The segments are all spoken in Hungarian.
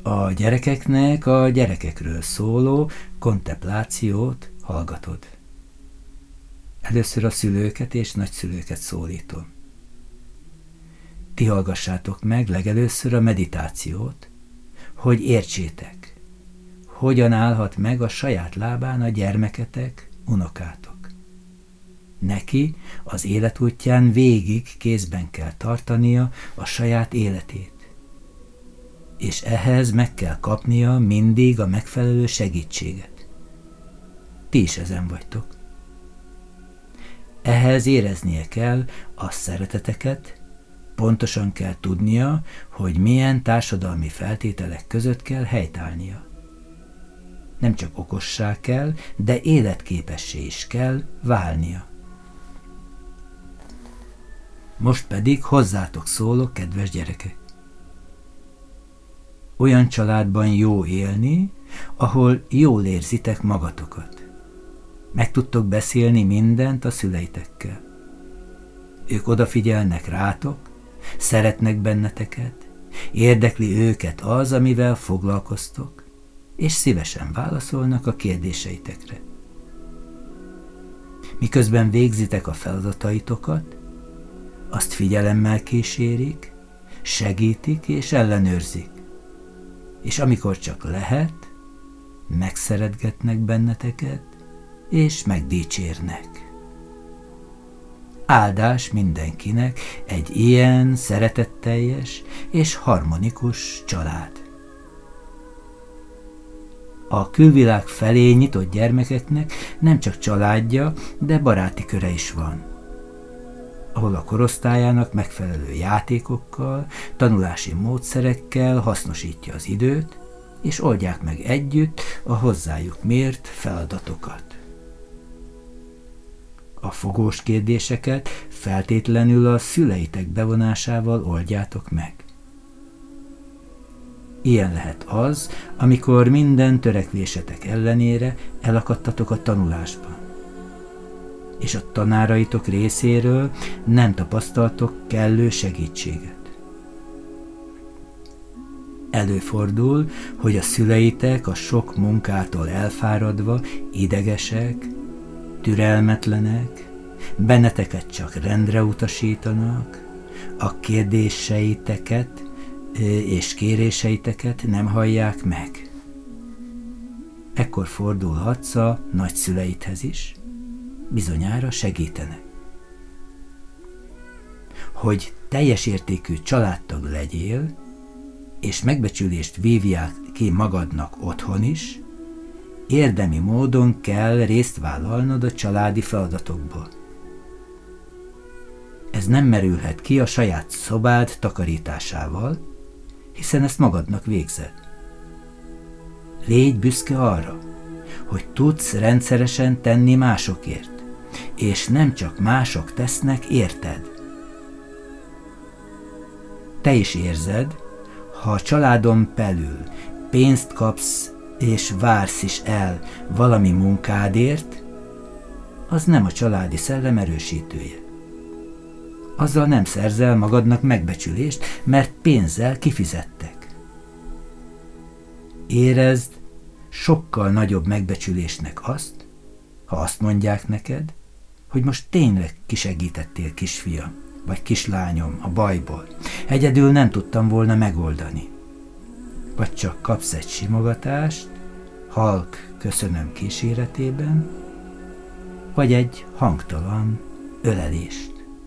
A gyerekeknek a gyerekekről szóló kontemplációt hallgatod. Először a szülőket és nagyszülőket szólítom. Ti hallgassátok meg legelőször a meditációt, hogy értsétek, hogyan állhat meg a saját lábán a gyermeketek, unokátok. Neki az életútján végig kézben kell tartania a saját életét, és ehhez meg kell kapnia mindig a megfelelő segítséget. Ti is ezen vagytok. Ehhez éreznie kell a szereteteket, pontosan kell tudnia, hogy milyen társadalmi feltételek között kell helytállnia. Nem csak okossá kell, de életképessé is kell válnia. Most pedig hozzátok szólok, kedves gyerekek. Olyan családban jó élni, ahol jól érzitek magatokat. Meg tudtok beszélni mindent a szüleitekkel. Ők odafigyelnek rátok, szeretnek benneteket, érdekli őket az, amivel foglalkoztok, és szívesen válaszolnak a kérdéseitekre. Miközben végzitek a feladataitokat, azt figyelemmel kísérik, segítik és ellenőrzik, és amikor csak lehet, megszeretgetnek benneteket, és megdicsérnek. Áldás mindenkinek egy ilyen szeretetteljes és harmonikus család. A külvilág felé nyitott gyermekeknek nem csak családja, de baráti köre is van, ahol a korosztályának megfelelő játékokkal, tanulási módszerekkel hasznosítja az időt, és oldják meg együtt a hozzájuk mért feladatokat. A fogós kérdéseket feltétlenül a szüleitek bevonásával oldjátok meg. Ilyen lehet az, amikor minden törekvésetek ellenére elakadtatok a tanulásban, és a tanáraitok részéről nem tapasztaltok kellő segítséget. Előfordul, hogy a szüleitek a sok munkától elfáradva idegesek, türelmetlenek, benneteket csak rendre utasítanak, a kérdéseiteket és kéréseiteket nem hallják meg. Ekkor fordulhatsz a nagyszüleidhez is, bizonyára segítenek. Hogy teljes értékű családtag legyél, és megbecsülést vívjál ki magadnak otthon is, érdemi módon kell részt vállalnod a családi feladatokból. Ez nem merülhet ki a saját szobád takarításával, hiszen ezt magadnak végzed. Légy büszke arra, hogy tudsz rendszeresen tenni másokért, és nem csak mások tesznek érted. Te is érzed, ha a családon belül pénzt kapsz és vársz is el valami munkádért, az nem a családi szellem erősítője. Azzal nem szerzel magadnak megbecsülést, mert pénzzel kifizettek. Érezd sokkal nagyobb megbecsülésnek azt, ha azt mondják neked, hogy most tényleg kisegítettél, kisfiam, vagy kislányom a bajból. Egyedül nem tudtam volna megoldani. Vagy csak kapsz egy simogatást, halk köszönöm kíséretében, vagy egy hangtalan ölelést.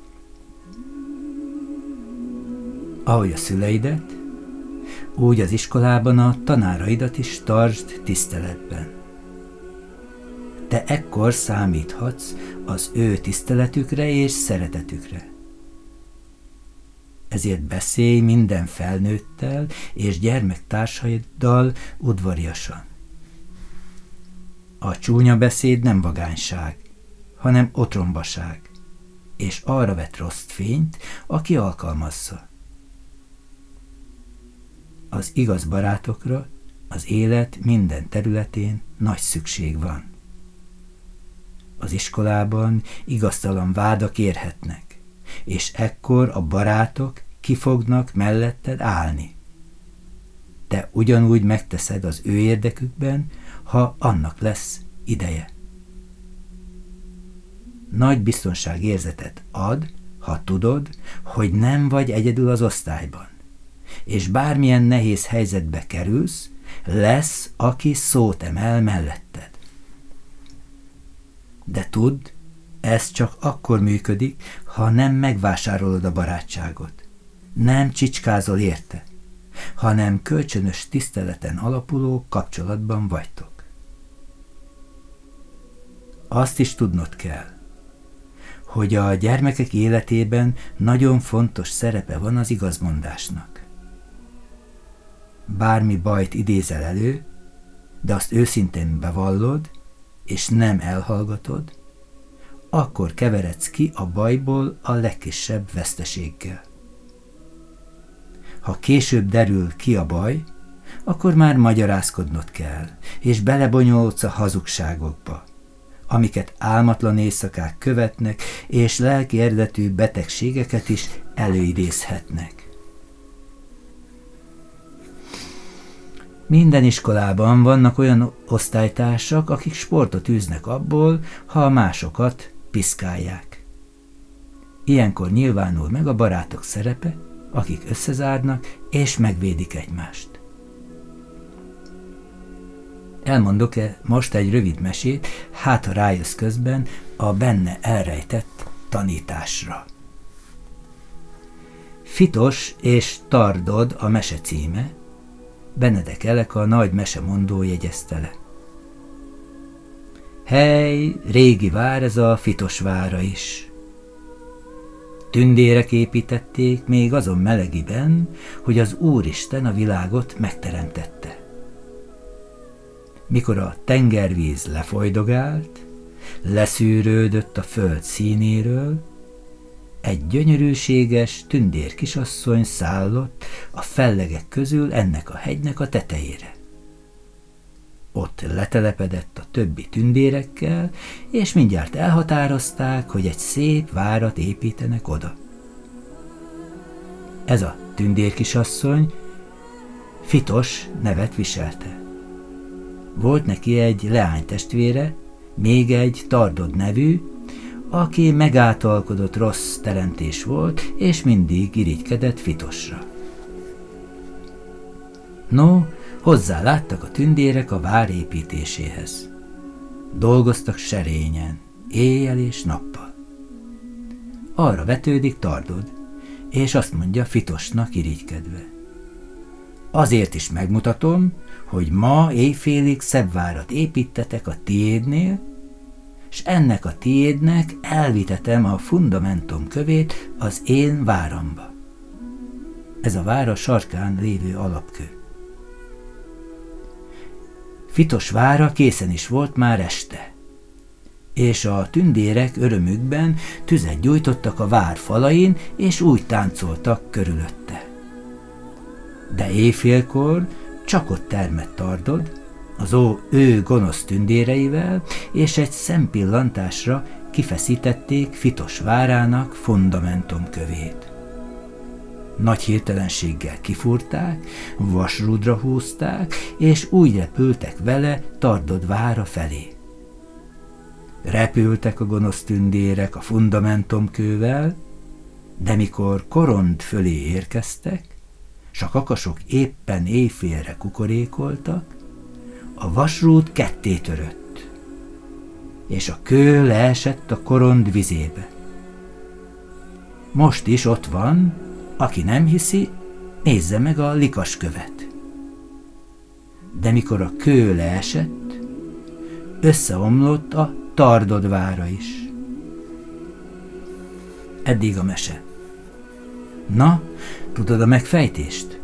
Ahogy a szüleidet, úgy az iskolában a tanáraidat is tartsd tiszteletben. Te ekkor számíthatsz az ő tiszteletükre és szeretetükre. Ezért beszélj minden felnőttel és gyermektársaiddal udvariasan. A csúnya beszéd nem vagányság, hanem otrombaság, és arra vet rossz fényt, aki alkalmazza. Az igaz barátokra az élet minden területén nagy szükség van. Az iskolában igaztalan vádak érhetnek, és ekkor a barátok ki fognak melletted állni. te ugyanúgy megteszed az ő érdekükben, ha annak lesz ideje. Nagy biztonságérzetet ad, ha tudod, hogy nem vagy egyedül az osztályban, és bármilyen nehéz helyzetbe kerülsz, lesz, aki szót emel melletted. De tudd, ez csak akkor működik, ha nem megvásárolod a barátságot. Nem csicskázol érte, hanem kölcsönös tiszteleten alapuló kapcsolatban vagytok. Azt is tudnod kell, hogy a gyermekek életében nagyon fontos szerepe van az igazmondásnak. Bármi bajt idézel elő, de azt őszintén bevallod, és nem elhallgatod, akkor keveredsz ki a bajból a legkisebb veszteséggel. Ha később derül ki a baj, akkor már magyarázkodnod kell, és belebonyolódsz a hazugságokba, amiket álmatlan éjszakák követnek, és lelki eredetű betegségeket is előidézhetnek. Minden iskolában vannak olyan osztálytársak, akik sportot űznek abból, ha a másokat piszkálják. Ilyenkor nyilvánul meg a barátok szerepe, akik összezárnak és megvédik egymást. Elmondok-e most egy rövid mesét, hát ha rájössz közben a benne elrejtett tanításra. Fitos és Tardod a mese címe, Benedek Elek a nagy mesemondó jegyezte le. Hely, régi vár ez a Fitos vára is. Tündérek építették még azon melegiben, hogy az Úristen a világot megteremtette. Mikor a tengervíz lefolydogált, leszűrődött a föld színéről, egy gyönyörűséges tündér kisasszony szállott a fellegek közül ennek a hegynek a tetejére. Ott letelepedett a többi tündérekkel, és mindjárt elhatározták, hogy egy szép várat építenek oda. Ez a tündérkisasszony Fitos nevet viselte. Volt neki egy leánytestvére, még egy Tardod nevű, aki megáltalkodott rossz teremtés volt, és mindig irigykedett Fitosra. No, hozzá láttak a tündérek a vár építéséhez. Dolgoztak serényen, éjjel és nappal. Arra vetődik Tardod, és azt mondja Fitosnak irigykedve. Azért is megmutatom, hogy ma éjfélig szebb várat építetek a tiédnél, s ennek a tiédnek elvitetem a fundamentum kövét az én váramba. Ez a vár a sarkán lévő alapkő. Fitos vára készen is volt már este, és a tündérek örömükben tüzet gyújtottak a vár falain, és úgy táncoltak körülötte. De éjfélkor csak ott termett Tardod, az ő gonosz tündéreivel, és egy szempillantásra kifeszítették Fitos várának fundamentumkövét. Nagy hirtelenséggel kifúrták, vasrúdra húzták, és úgy repültek vele Tardod vára felé. Repültek a gonosz tündérek a fundamentumkővel, de mikor Korond fölé érkeztek, s a kakasok éppen éjfélre kukorékoltak, a vasrúd ketté törött, és a kő leesett a Korond vizébe. Most is ott van, aki nem hiszi, nézze meg a likaskövet. De mikor a kő leesett, összeomlott a Tardod vára is. Eddig a mese. Na, tudod a megfejtést?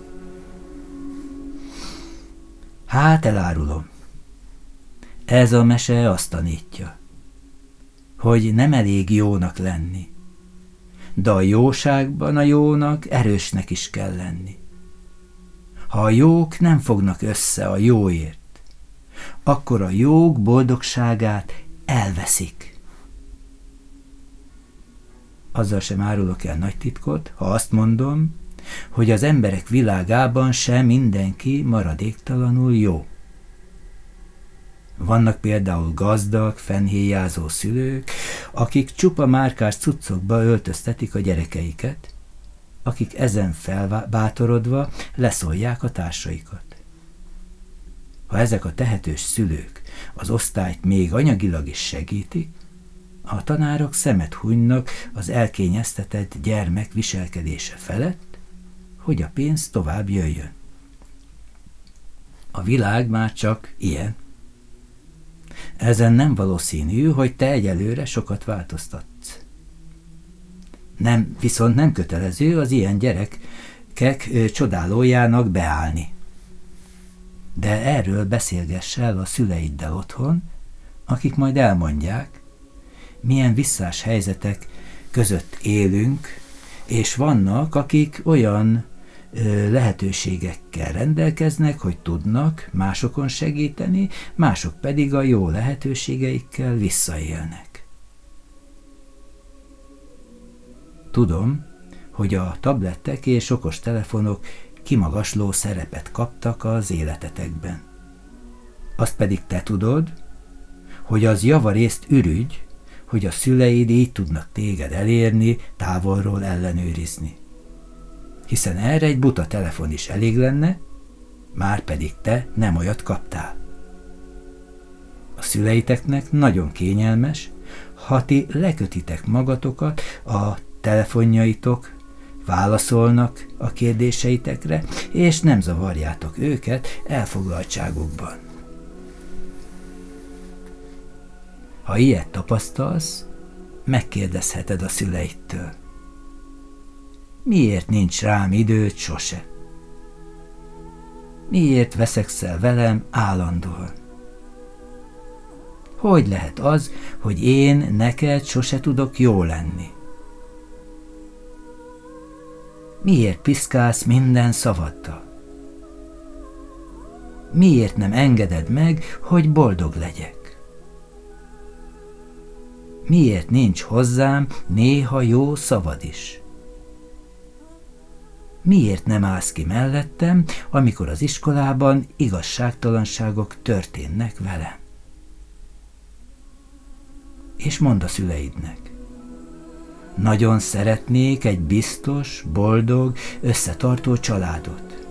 Hát elárulom. Ez a mese azt tanítja, hogy nem elég jónak lenni, de a jóságban a jónak erősnek is kell lenni. Ha a jók nem fognak össze a jóért, akkor a jók boldogságát elveszik. Azzal sem árulok el nagy titkot, ha azt mondom, hogy az emberek világában sem mindenki maradéktalanul jó. Vannak például gazdag, fennhéjázó szülők, akik csupa márkás cuccokba öltöztetik a gyerekeiket, akik ezen felbátorodva leszólják a társaikat. Ha ezek a tehetős szülők az osztályt még anyagilag is segítik, a tanárok szemet hunynak az elkényeztetett gyermek viselkedése felett, hogy a pénz tovább jöjjön. A világ már csak ilyen. Ezen nem valószínű, hogy te egyelőre sokat változtatsz. Viszont nem kötelező az ilyen gyerekek csodálójának beállni. De erről beszélgess el a szüleiddel otthon, akik majd elmondják, milyen visszás helyzetek között élünk, és vannak, akik olyan lehetőségekkel rendelkeznek, hogy tudnak másokon segíteni, mások pedig a jó lehetőségeikkel visszaélnek. Tudom, hogy a tablettek és okostelefonok kimagasló szerepet kaptak az életetekben. Azt pedig te tudod, hogy az javarészt ürügy, hogy a szüleid így tudnak téged elérni, távolról ellenőrizni. Hiszen erre egy buta telefon is elég lenne, már pedig te nem olyat kaptál. A szüleiteknek nagyon kényelmes, ha ti lekötitek magatokat a telefonjaitok, válaszolnak a kérdéseitekre, és nem zavarjátok őket elfoglaltságukban. Ha ilyet tapasztalsz, megkérdezheted a szüleidtől. Miért nincs rám időd sose? Miért veszekszel velem állandóan? Hogy lehet az, hogy én neked sose tudok jó lenni? Miért piszkálsz minden szavaddal? Miért nem engeded meg, hogy boldog legyek? Miért nincs hozzám néha jó szavad is? Miért nem állsz ki mellettem, amikor az iskolában igazságtalanságok történnek velem? És mondd a szüleidnek. Nagyon szeretnék egy biztos, boldog, összetartó családot.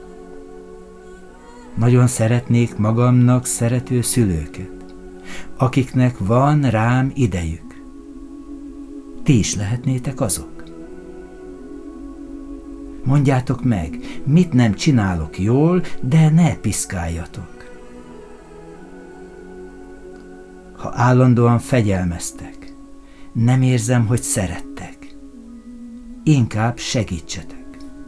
Nagyon szeretnék magamnak szerető szülőket, akiknek van rám idejük. Ti is lehetnétek azok. Mondjátok meg, mit nem csinálok jól, de ne piszkáljatok. Ha állandóan fegyelmeztek, nem érzem, hogy szerettek. Inkább segítsetek.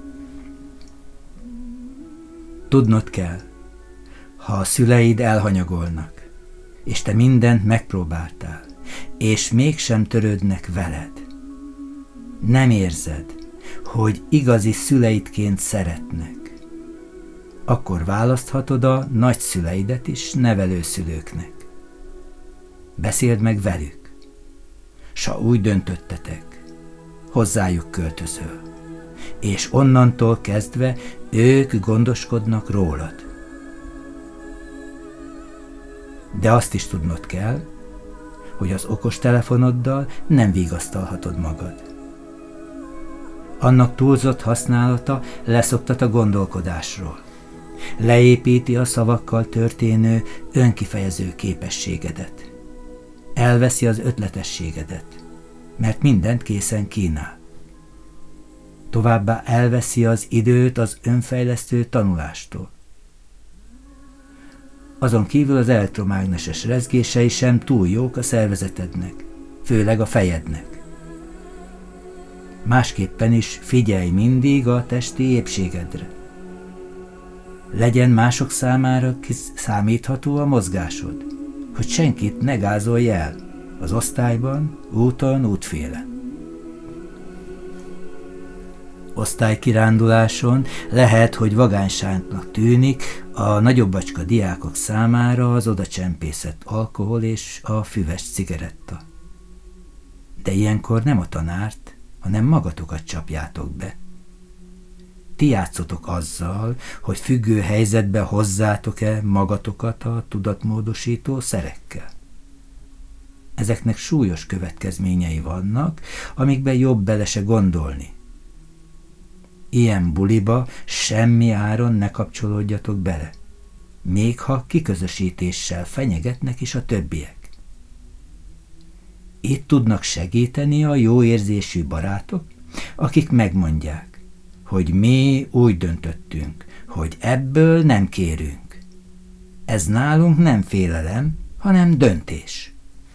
Tudnod kell, ha a szüleid elhanyagolnak, és te mindent megpróbáltál, és mégsem törődnek veled, nem érzed, hogy igazi szüleidként szeretnek, akkor választhatod a nagyszüleidet is nevelőszülőknek. Beszéld meg velük, s ha úgy döntöttetek, hozzájuk költözöl, és onnantól kezdve ők gondoskodnak rólad. De azt is tudnod kell, hogy az okostelefonoddal nem vigasztalhatod magad. Annak túlzott használata leszoktat a gondolkodásról. Leépíti a szavakkal történő önkifejező képességedet. Elveszi az ötletességedet, mert mindent készen kínál. Továbbá elveszi az időt az önfejlesztő tanulástól. Azon kívül az elektromágneses rezgései sem túl jók a szervezetednek, főleg a fejednek. Másképpen is figyelj mindig a testi épségedre. Legyen mások számára kiszámítható a mozgásod, hogy senkit ne gázolj el az osztályban, úton, útfélen. Osztálykiránduláson lehet, hogy vagányságnak tűnik a nagyobbacska diákok számára az odacsempészett alkohol és a füves cigaretta. De ilyenkor nem a tanárt, hanem magatokat csapjátok be. ti játszotok azzal, hogy függő helyzetbe hozzátok-e magatokat a tudatmódosító szerekkel. Ezeknek súlyos következményei vannak, amikben jobb bele se gondolni. Ilyen buliba semmi áron ne kapcsolódjatok bele, még ha kiközösítéssel fenyegetnek is a többiek. Itt tudnak segíteni a jó érzésű barátok, akik megmondják, hogy mi úgy döntöttünk, hogy ebből nem kérünk. Ez nálunk nem félelem, hanem döntés.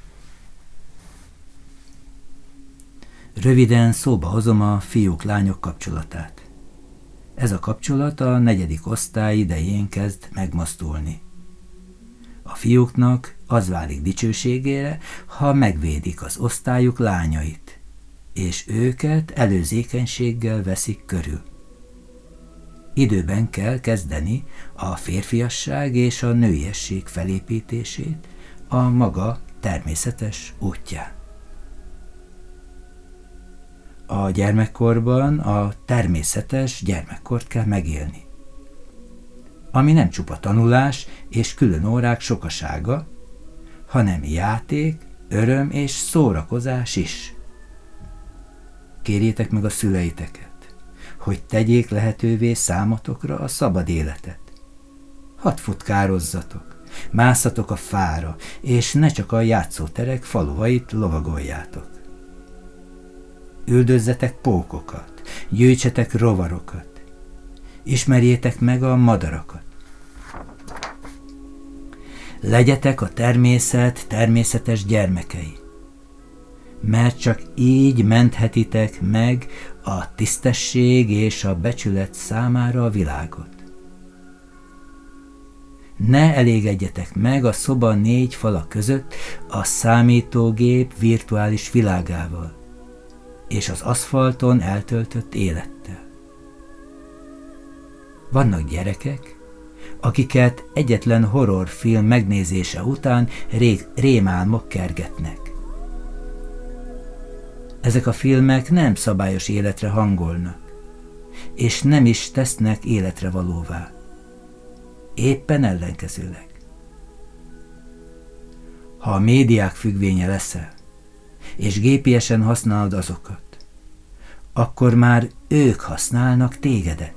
Röviden szóba hozom a fiúk-lányok kapcsolatát. Ez a kapcsolat a 4. osztály idején kezd megmozdulni. A fiúknak az válik dicsőségére, ha megvédik az osztályuk lányait, és őket előzékenységgel veszik körül. Időben kell kezdeni a férfiasság és a nőiesség felépítését a maga természetes útján. A gyermekkorban a természetes gyermekkort kell megélni, ami nem csupa tanulás és külön órák sokasága, hanem játék, öröm és szórakozás is. Kérjétek meg a szüleiteket, hogy tegyék lehetővé számotokra a szabad életet. Hadd futkározzatok, mászatok a fára, és ne csak a játszóterek faluvait lovagoljátok. Üldözzetek pókokat, gyűjtsetek rovarokat, ismerjétek meg a madarakat. Legyetek a természet természetes gyermekei, mert csak így menthetitek meg a tisztesség és a becsület számára a világot. Ne elégedjetek meg a szoba 4 fala között a számítógép virtuális világával és az aszfalton eltöltött élettel. Vannak gyerekek, akiket egyetlen horrorfilm megnézése után rémálmok kergetnek. Ezek a filmek nem szabályos életre hangolnak, és nem is tesznek életre valóvá. Éppen ellenkezőleg. Ha a médiák függvénye leszel, és gépiesen használod azokat, akkor már ők használnak tégedet.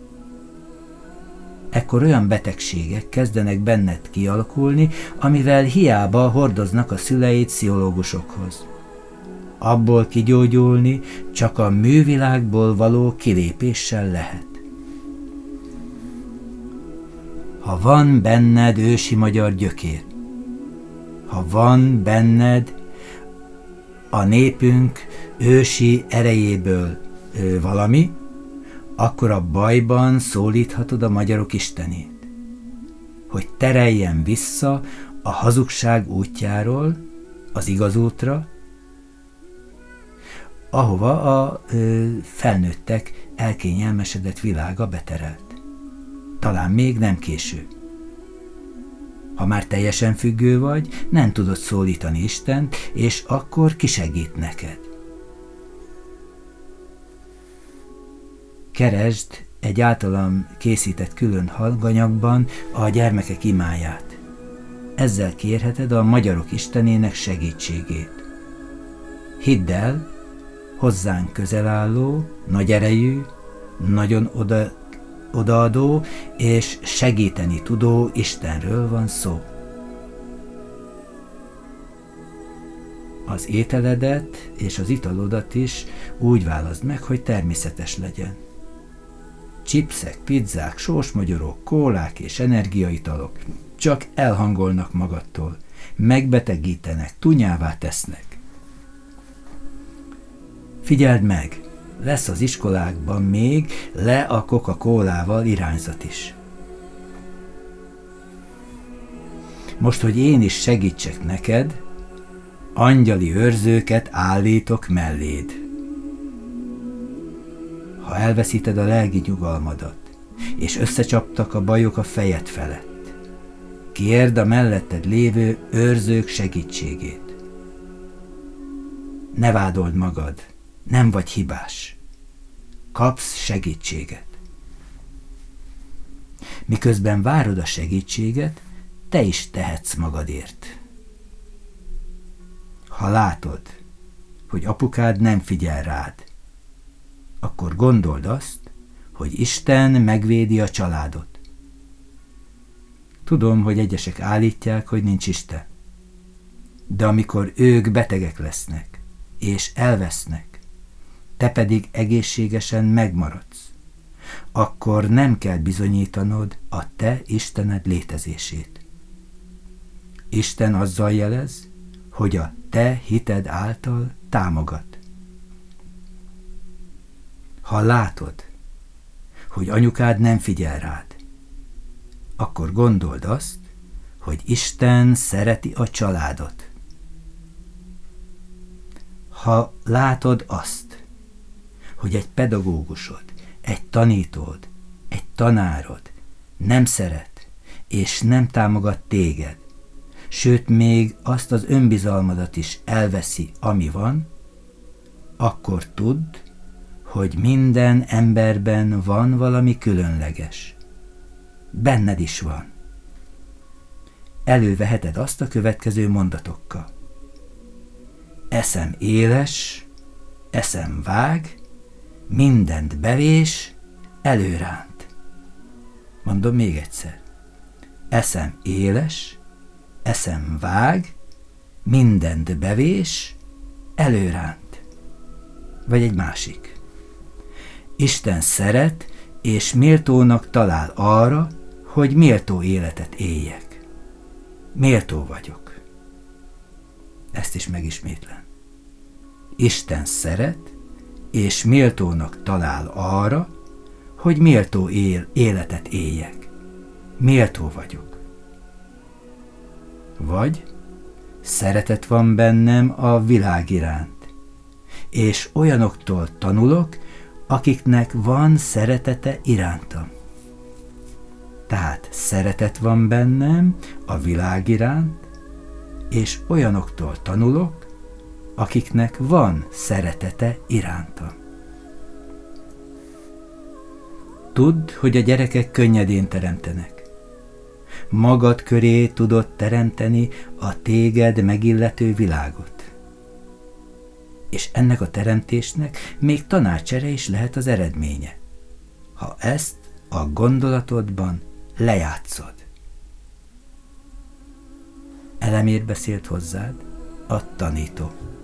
Ekkor olyan betegségek kezdenek benned kialakulni, amivel hiába hordoznak a szüleid pszichológusokhoz. Abból kigyógyulni csak a művilágból való kilépéssel lehet. Ha van benned ősi magyar gyökér, ha van benned a népünk ősi erejéből valami, akkor a bajban szólíthatod a magyarok istenét, hogy tereljen vissza a hazugság útjáról az igaz útra, ahova a felnőttek elkényelmesedett világa beterelt. Talán még nem késő. Ha már teljesen függő vagy, nem tudod szólítani Istent, és akkor ki segít neked. Keresd egy általam készített külön hanganyagban a gyermekek imáját. Ezzel kérheted a magyarok istenének segítségét. Hidd el, hozzánk közel álló, nagy erejű, nagyon odaadó és segíteni tudó Istenről van szó. Az ételedet és az italodat is úgy válaszd meg, hogy természetes legyen. Chipsek, pizzák, sósmagyorok, kólák és energiaitalok csak elhangolnak magadtól, megbetegítenek, tunyává tesznek. Figyeld meg, lesz az iskolákban még le a Coca-Colával irányzat is. Most, hogy én is segítsek neked, angyali őrzőket állítok melléd. Ha elveszíted a lelki nyugalmadat, és összecsaptak a bajok a fejed felett, kérd a melletted lévő őrzők segítségét. Ne vádold magad, nem vagy hibás. Kapsz segítséget. Miközben várod a segítséget, te is tehetsz magadért. Ha látod, hogy apukád nem figyel rád, akkor gondold azt, hogy Isten megvédi a családot. Tudom, hogy egyesek állítják, hogy nincs Isten. De amikor ők betegek lesznek, és elvesznek, te pedig egészségesen megmaradsz, akkor nem kell bizonyítanod a te Istened létezését. Isten azzal jelez, hogy a te hited által támogat. Ha látod, hogy anyukád nem figyel rád, akkor gondold azt, hogy Isten szereti a családot. Ha látod azt, hogy egy pedagógusod, egy tanítód, egy tanárod nem szeret és nem támogat téged, sőt még azt az önbizalmadat is elveszi, ami van, akkor tudd, hogy minden emberben van valami különleges. Benned is van. Előveheted azt a következő mondatokkal. Eszem éles, eszem vág, mindent bevés, előránt. Mondom még egyszer. Eszem éles, eszem vág, mindent bevés, előránt. Vagy egy másik. Isten szeret, és méltónak talál arra, hogy méltó életet éljek. Méltó vagyok. Ezt is megismétlem. Isten szeret, és méltónak talál arra, hogy méltó életet éljek. Méltó vagyok. Vagy szeretet van bennem a világ iránt, és olyanoktól tanulok, akiknek van szeretete irántam. Tehát szeretet van bennem a világ iránt, és olyanoktól tanulok, akiknek van szeretete irántam. Tudd, hogy a gyerekek könnyedén teremtenek. Magad köré tudod teremteni a téged megillető világot. És ennek a teremtésnek még tanácsere is lehet az eredménye, ha ezt a gondolatodban lejátszod. Elemér beszélt hozzád, a tanító.